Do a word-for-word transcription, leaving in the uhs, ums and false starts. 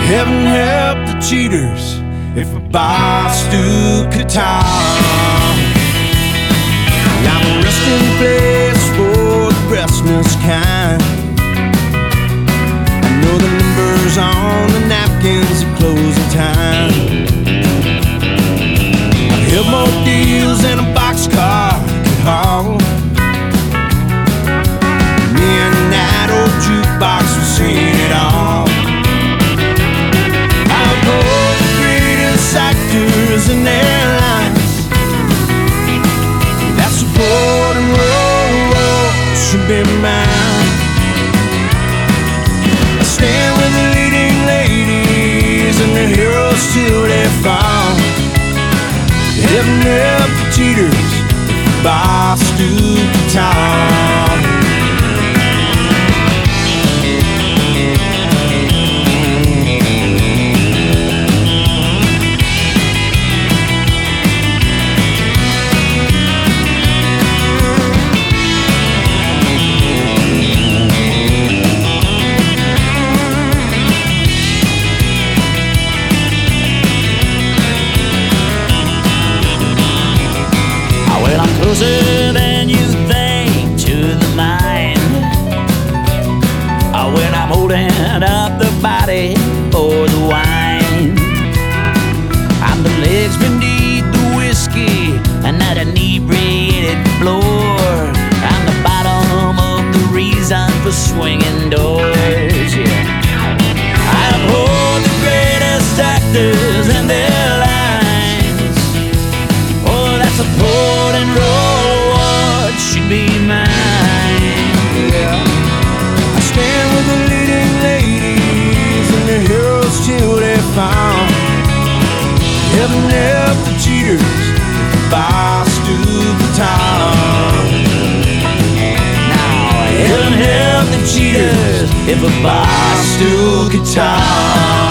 Heaven help the cheaters if a boss do Qatar. I'm a resting place for the restless kind. I know the numbers on the napkins at closing time. I've held more deals than a boxcar could haul. Me and that old jukebox was seeing it all. I've known the greatest actors in their lines. That support and roll, roll should be mine. I stand with the leading ladies and the heroes till they fall. Heaven help the cheaters, boss do Qatar. Closer than you think to the mind. Oh, when I'm holding up the body or the wine, I'm the legs beneath the whiskey and that inebriated floor. I'm the bottom of the reason for swinging doors. Yeah. I uphold the greatest actors and their lines. Oh, that's a support and reward should be mine. Yeah. I stand with the leading ladies and the heroes till they fall. Heaven help the cheaters if the boss do Qatar. Now heaven help the cheaters if a boss do Qatar.